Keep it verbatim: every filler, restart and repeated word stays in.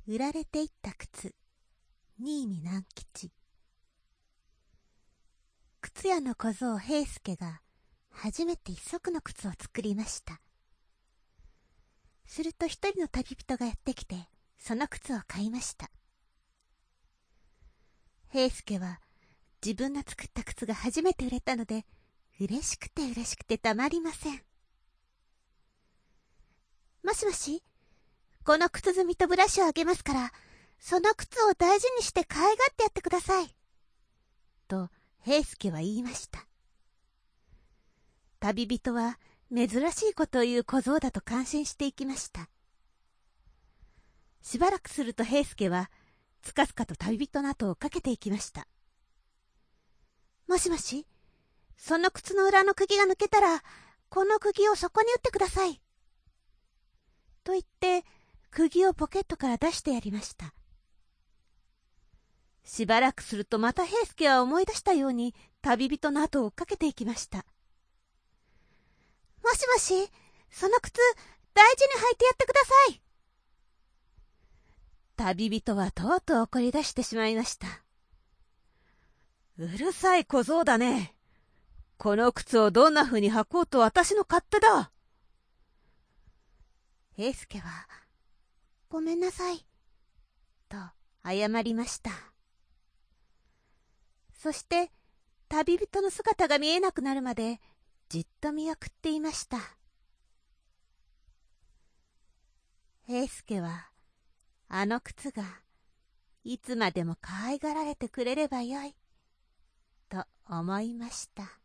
売られていった靴、新見南吉。靴屋の小僧平助が初めて一足の靴を作りました。すると一人の旅人がやってきて、その靴を買いました。平助は自分の作った靴が初めて売れたので、嬉しくて嬉しくてたまりません。もしもし、この靴積みとブラシをあげますから、その靴を大事にして可愛がってやってください。と平助は言いました。旅人は珍しいことを言う小僧だと感心していきました。しばらくすると平助はつかすかと旅人の後をかけていきました。もしもし、その靴の裏の釘が抜けたら、この釘をそこに打ってください。と言って、釘をポケットから出してやりました。しばらくするとまた平助は思い出したように旅人の後を追っかけていきました。もしもし、その靴大事に履いてやってください。旅人はとうとう怒り出してしまいました。うるさい小僧だね。この靴をどんな風に履こうと私の勝手だ。平助は、ごめんなさい、と謝りました。そして、旅人の姿が見えなくなるまで、じっと見送っていました。平助は、あの靴が、いつまでも可愛がられてくれればよい、と思いました。